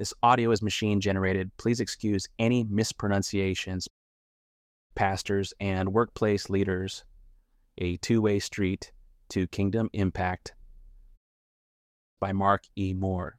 This audio is machine generated. Please excuse any mispronunciations. Pastors and workplace leaders, a two-way street to kingdom impact, by Mark E. Moore.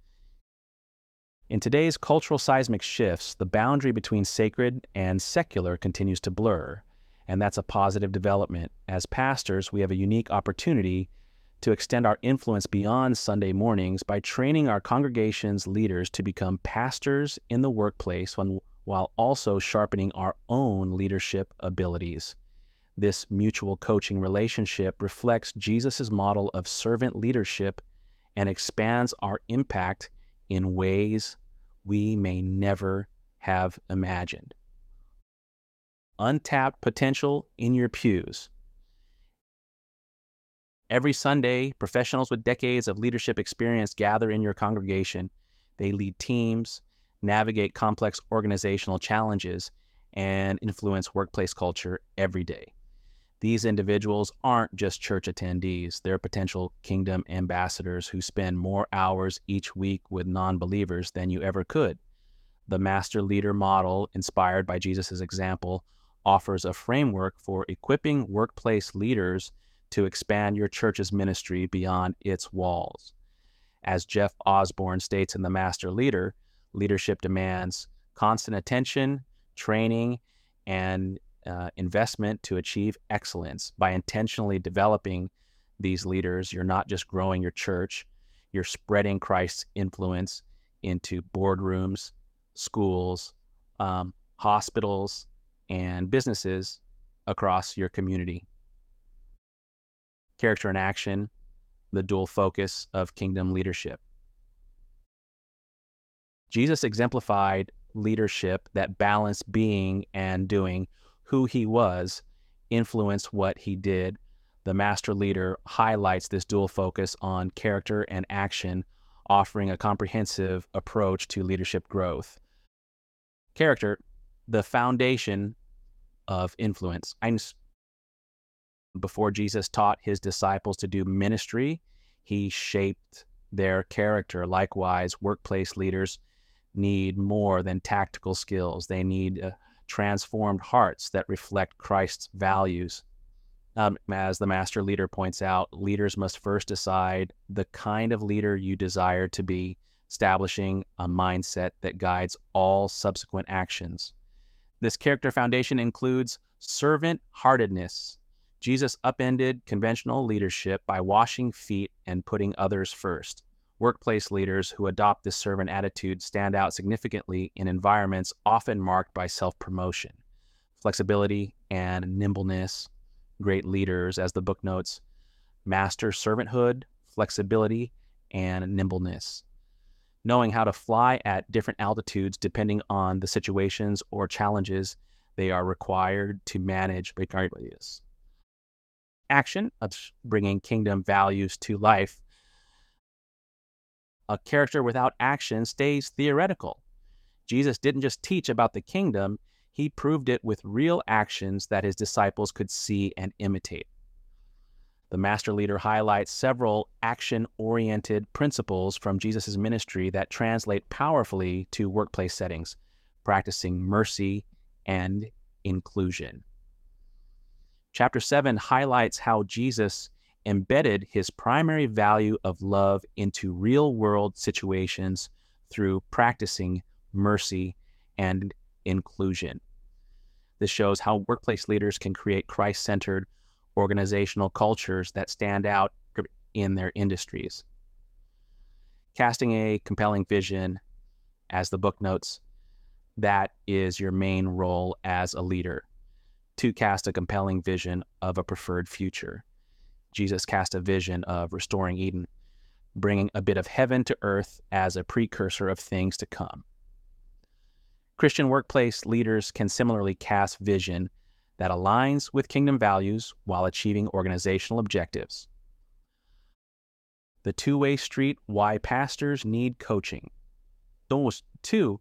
In today's cultural seismic shifts, the boundary between sacred and secular continues to blur, and that's a positive development. As pastors, we have a unique opportunity to extend our influence beyond Sunday mornings by training our congregation's leaders to become pastors in the workplace while also sharpening our own leadership abilities. This mutual coaching relationship reflects Jesus' model of servant leadership and expands our impact in ways we may never have imagined. Untapped potential in your pews. Every Sunday, professionals with decades of leadership experience gather in your congregation. They lead teams, navigate complex organizational challenges, and influence workplace culture every day. These individuals aren't just church attendees. They're potential kingdom ambassadors who spend more hours each week with non-believers than you ever could. The master leader model, inspired by Jesus' example, offers a framework for equipping workplace leaders to expand your church's ministry beyond its walls. As Jeff Osborne states in The Master Leader, leadership demands constant attention, training, and investment to achieve excellence. By intentionally developing these leaders, you're not just growing your church, you're spreading Christ's influence into boardrooms, schools, hospitals, and businesses across your community. Character and action, the dual focus of kingdom leadership. Jesus exemplified leadership that balanced being and doing. Who he was influenced what he did. The master leader highlights this dual focus on character and action, offering a comprehensive approach to leadership growth. Character, the foundation of influence. Before Jesus taught his disciples to do ministry, he shaped their character. Likewise, workplace leaders need more than tactical skills. They need transformed hearts that reflect Christ's values. As the master leader points out, leaders must first decide the kind of leader you desire to be, establishing a mindset that guides all subsequent actions. This character foundation includes servant-heartedness. Jesus upended conventional leadership by washing feet and putting others first. Workplace leaders who adopt this servant attitude stand out significantly in environments often marked by self-promotion. Flexibility and nimbleness. Great leaders, as the book notes, master servanthood, flexibility, and nimbleness. Knowing how to fly at different altitudes depending on the situations or challenges they are required to manage regardless. Action of bringing kingdom values to life. A character without action stays theoretical. Jesus didn't just teach about the kingdom, he proved it with real actions that his disciples could see and imitate. The master leader highlights several action-oriented principles from Jesus' ministry that translate powerfully to workplace settings, practicing mercy and inclusion. Chapter 7 highlights how Jesus embedded his primary value of love into real-world situations through practicing mercy and inclusion. This shows how workplace leaders can create Christ-centered organizational cultures that stand out in their industries. Casting a compelling vision, as the book notes, that is your main role as a leader, to cast a compelling vision of a preferred future. Jesus cast a vision of restoring Eden, bringing a bit of heaven to earth as a precursor of things to come. Christian workplace leaders can similarly cast vision that aligns with kingdom values while achieving organizational objectives. The two-way street, why pastors need coaching. Those two,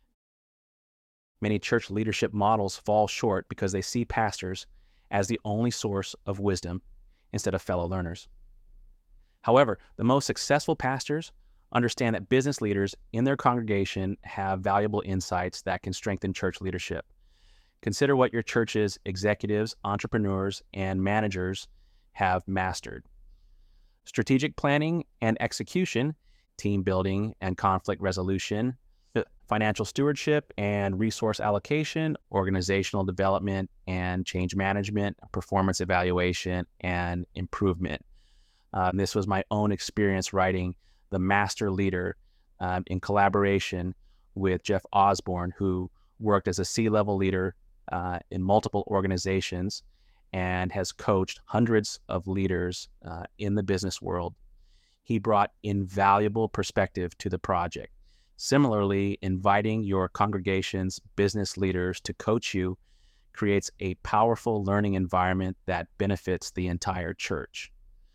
many church leadership models fall short because they see pastors as the only source of wisdom instead of fellow learners. However, the most successful pastors Understand that business leaders in their congregation have valuable insights that can strengthen church leadership. Consider what your church's executives, entrepreneurs, and managers have mastered. Strategic planning and execution, team building and conflict resolution, financial stewardship and resource allocation, organizational development and change management, performance evaluation, and improvement. This was my own experience writing The Master Leader in collaboration with Jeff Osborne, who worked as a C-level leader in multiple organizations and has coached hundreds of leaders in the business world. He brought invaluable perspective to the project. Similarly, inviting your congregation's business leaders to coach you creates a powerful learning environment that benefits the entire church.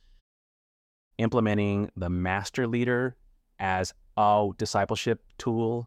Implementing the Master Leader as a discipleship tool.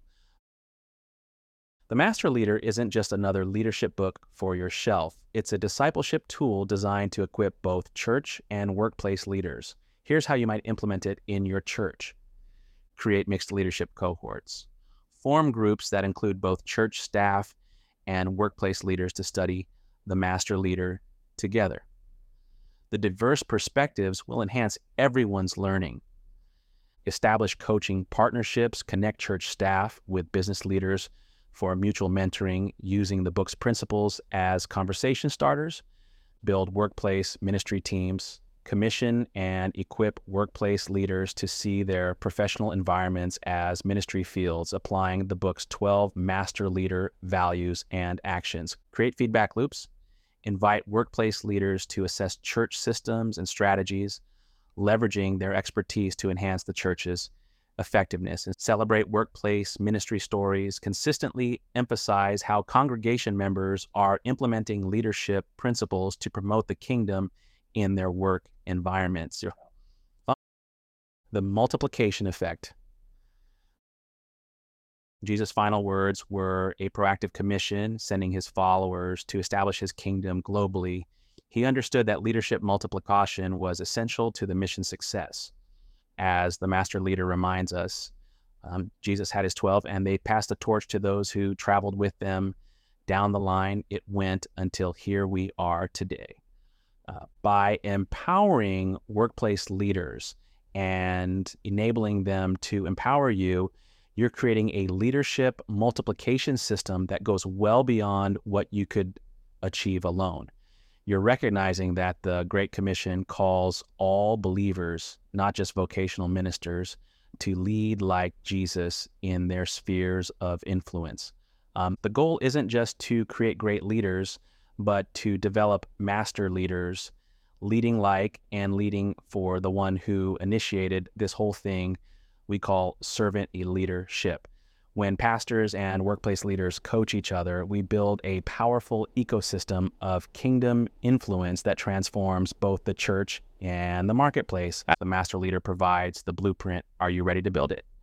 The Master Leader isn't just another leadership book for your shelf. It's a discipleship tool designed to equip both church and workplace leaders. Here's how you might implement it in your church. Create mixed leadership cohorts. Form groups that include both church staff and workplace leaders to study the Master Leader together. The diverse perspectives will enhance everyone's learning. Establish coaching partnerships, connect church staff with business leaders for mutual mentoring using the book's principles as conversation starters. Build workplace ministry teams. Commission and equip workplace leaders to see their professional environments as ministry fields, applying the book's 12 master leader values and actions. Create feedback loops. Invite workplace leaders to assess church systems and strategies, leveraging their expertise to enhance the church's effectiveness. And celebrate workplace ministry stories. Consistently emphasize how congregation members are implementing leadership principles to promote the kingdom in their work environments. The multiplication effect. Jesus' final words were a proactive commission, sending his followers to establish his kingdom globally. He understood that leadership multiplication was essential to the mission's success. As the Master Leader reminds us, Jesus had his 12, and they passed the torch to those who traveled with them. Down the line, it went until here we are today. By empowering workplace leaders and enabling them to empower you, you're creating a leadership multiplication system that goes well beyond what you could achieve alone. You're recognizing that the Great Commission calls all believers, not just vocational ministers, to lead like Jesus in their spheres of influence. The goal isn't just to create great leaders, but to develop master leaders, leading like and leading for the one who initiated this whole thing we call servant leadership. When pastors and workplace leaders coach each other, we build a powerful ecosystem of kingdom influence that transforms both the church and the marketplace. The Master Leader provides the blueprint. Are you ready to build it?